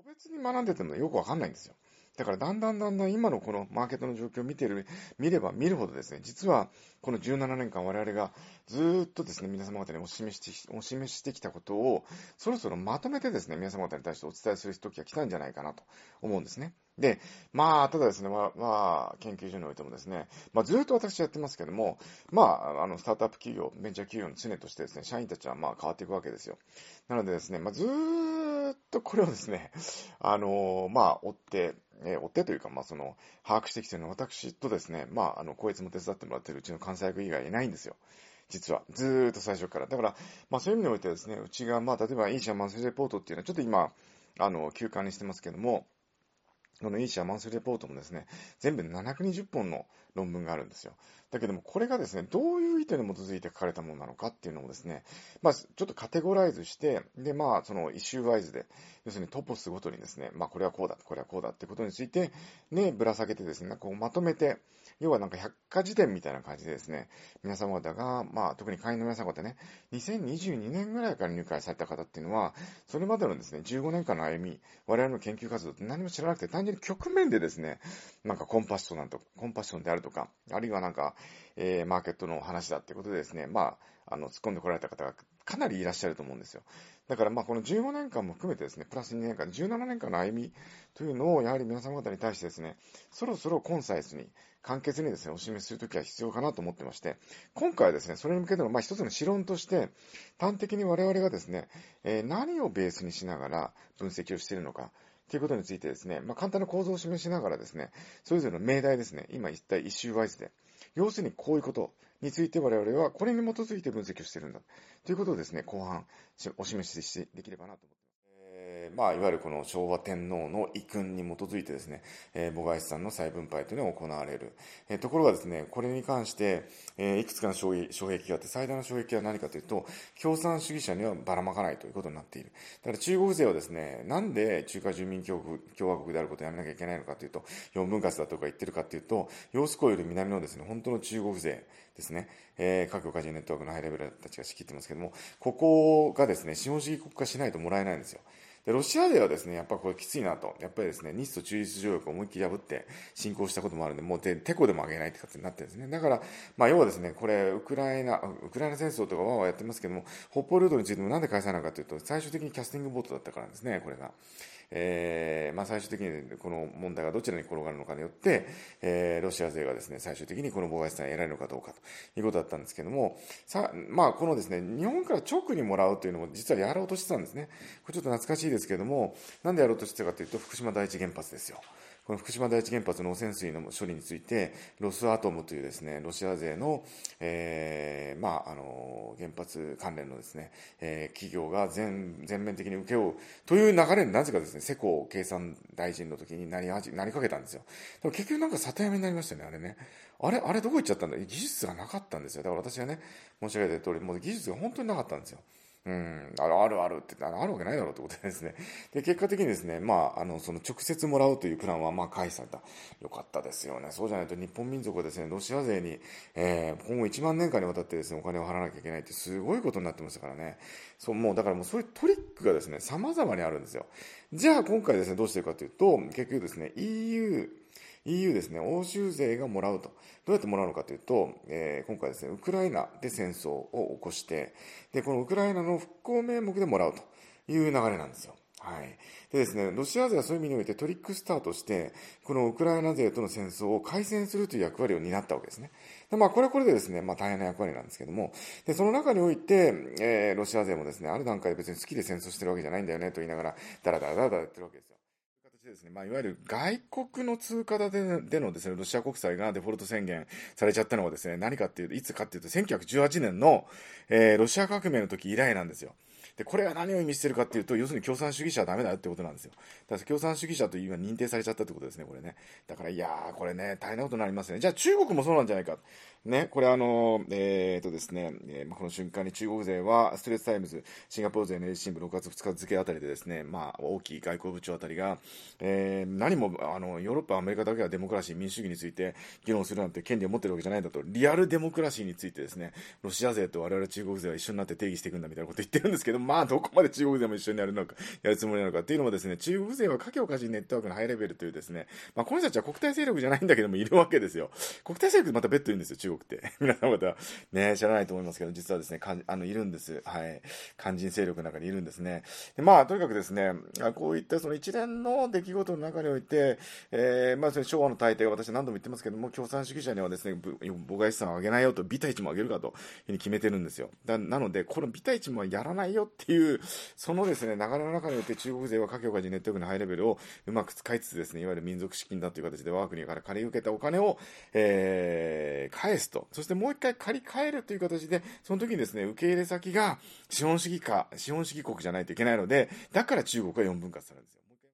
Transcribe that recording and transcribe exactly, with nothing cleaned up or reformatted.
別に学んでてもよくわかんないんですよ。だからだんだんだんだん今のこのマーケットの状況を見てる、見れば見るほどですね、実はこのじゅうななねんかん我々がずーっとですね、皆様方にお示ししてお示ししてきたことを、そろそろまとめてですね、皆様方に対してお伝えする時が来たんじゃないかなと思うんですね。で、まあ、ただですね、まあ、まあ、研究所においてもですね、まあ、ずーっと私やってますけども、まあ、あの、スタートアップ企業、ベンチャー企業の常としてですね、社員たちはまあ変わっていくわけですよ。なのでですね、まあ、ずーっとこれをですね、あのまあ、追って、えー追ってというか、まあ、その、把握してきているのは私とですね、まあ、あの、こいつも手伝ってもらっているうちの関西役以外いないんですよ。実は。ずーっと最初から。だから、まあ、そういう意味においてですね、うちが、まあ、例えば、イーシャマンスリーレポートっていうのは、ちょっと今、あの、休館にしてますけども、このイーシャマンスリーレポートもですね、全部ななひゃくにじゅっぽんの論文があるんですよ。だけども、これがですね、どういう意図に基づいて書かれたものなのかっていうのをですね、まあ、ちょっとカテゴライズして、で、まあ、そのイシューワイズで、要するにトポスごとにですね、まあ、これはこうだ、これはこうだってことについて、ね、ぶら下げてですね、こうまとめて、要はなんか百科事典みたいな感じでですね、皆様方が、まあ、特に会員の皆様方ね、にせんにじゅうにねんぐらいから入会された方っていうのは、それまでのですね、じゅうごねんかんの歩み、我々の研究活動って何も知らなくて、単純に局面でですね、なんかコンパッションなんと、コンパッションであるとか、あるいはなんか、えー、マーケットの話だっていうことでですね、まあ、あの、突っ込んでこられた方がかなりいらっしゃると思うんですよ。だからまあ、このじゅうごねんかんも含めてですね、プラスにねんかん、じゅうななねんかんの歩みというのを、やはり皆様方に対してですね、そろそろコンサイスに、簡潔にですね、お示しするときは必要かなと思ってまして、今回はですね、それに向けての、まあ、一つの指論として、端的に我々がですね、えー、何をベースにしながら分析をしているのか、ということについてですね、まあ、簡単な構造を示しながらですね、それぞれの命題ですね、今一体一周ワイズで、要するにこういうことについて我々はこれに基づいて分析をしているんだ。ということをですね、後半お示ししてできればなと思っています。えーまあ、いわゆるこの昭和天皇の遺訓に基づいてですね、えー、母外資産の再分配というのが行われる。えーところがですね、これに関して、えーいくつかの障障壁があって、最大の障壁は何かというと、共産主義者にはばらまかないということになっている。だから中国勢はですね、なんで中華人民共和国共和国であることをやめなきゃいけないのかというと、よんぶん割だとか言ってるかというと、揚子江より南のですね、本当の中国勢ですね、えー、各国家人ネットワークのハイレベルたちが仕切ってますけども、ここがですね、資本主義国家しないともらえないんですよ。で、ロシアではですね、やっぱこれきついなと。やっぱりですね、日ソ中立条約を思いっきり破って侵攻したこともあるんで、もうて、てこでも上げないって形になってるんですね。だから、まあ要はですね、これ、ウクライナ、ウクライナ戦争とかわーわーやってますけども、北方領土についてもなんで返さないのかというと、最終的にキャスティングボートだったからですね、これが。えーまあ、最終的にこの問題がどちらに転がるのかによって、えーロシア勢がですね、最終的にこの妨害資産を得られるのかどうかということだったんですけども、さまあ、このですね、日本から直にもらうというのも実はやろうとしてたんですね。これちょっと懐かしいですけども、なんでやろうとしてたかというと、福島第一原発ですよ。この福島第一原発の汚染水の処理について、ロスアトムというですね、ロシア勢の、えー、まあ、あの、原発関連のですね、えー、企業が全、全面的に請け負うという流れになぜかですね、世耕経産大臣の時になりはじ、なりかけたんですよ。でも結局なんか里山になりましたね、あれね。あれ、あれどこ行っちゃったんだ、技術がなかったんですよ。だから私がね、申し上げた通り、もう技術が本当になかったんですよ。うん、あるあるあるって言ったら、あるわけないだろうってことでですね。で、結果的にですね、まあ、あの、その直接もらうというプランは、まあ、回避された。よかったですよね。そうじゃないと日本民族はですね、ロシア勢に、えー、今後いちまん年間にわたってですね、お金を払わなきゃいけないってすごいことになってましたからね。そう、もう、だからもうそういうトリックがですね、様々にあるんですよ。じゃあ、今回ですね、どうしてるかというと、結局ですね、イーユー、イーユー ですね、欧州勢がもらうと。どうやってもらうのかというと、えー今回ですね、ウクライナで戦争を起こして、で、このウクライナの復興名目でもらうという流れなんですよ。はい。でですね、ロシア勢はそういう意味においてトリックスターとして、このウクライナ勢との戦争を開戦するという役割を担ったわけですね。でまあ、これはこれでですね、まあ、大変な役割なんですけども、で、その中において、えーロシア勢もですね、ある段階で別に好きで戦争してるわけじゃないんだよね、と言いながら、ダラダラダラダラやってるわけですよ。形でですね、まあ、いわゆる外国の通貨建てでのですね、ロシア国債がデフォルト宣言されちゃったのはですね、何かっていうと、いつかっていうと、せんきゅうひゃくじゅうはちねんの、えーロシア革命の時以来なんですよ。で、これが何を意味してるかっていうと、要するに共産主義者はダメだよってことなんですよ。だから共産主義者という今認定されちゃったってことですね、これね。だから、いやー、これね、大変なことになりますね。じゃあ中国もそうなんじゃないか。ね、これあの、えーとですね、えーまあこの瞬間に中国勢は、ストレートタイムズ、シンガポール勢の英字新聞ろくがつふつか付あたりでですね、まあ、大きい外交部長あたりが、えー何も、あの、ヨーロッパ、アメリカだけはデモクラシー、民主主義について議論するなんて権利を持ってるわけじゃないんだと、リアルデモクラシーについてですね、ロシア勢と我々中国勢は一緒になって定義していくんだみたいなこと言ってるんですけど、 まあ、どこまで中国勢も一緒にやるのか、やるつもりなのかっていうのもですね、中国勢は華僑華人ネットワークのハイレベルというですね、まあ、この人たちは国体勢力じゃないんだけどもいるわけですよ。国体勢力また別途いるんですよ、中国って。皆さんまたね、知らないと思いますけど、実はですね、かあの、いるんです。はい。肝心勢力の中にいるんですね。でまあ、とにかくですね、こういったその一連の出来事の中において、えー、まあ、その昭和の大帝が私何度も言ってますけども、共産主義者にはですね、母外資産を上げないよと、ビタ一も上げるかというふうに決めてるんですよ。だなので、このビタ一もやらないよっていう、そのですね、流れの中において中国勢は華僑華人ネットワークのハイレベルをうまく使いつつですね、いわゆる民族資金だという形で我が国から借り受けたお金を、えー、返すと。そしてもう一回借り換えるという形で、その時にですね、受け入れ先が資本主義か、資本主義国じゃないといけないので、だから中国はよんぶん割されるんですよ。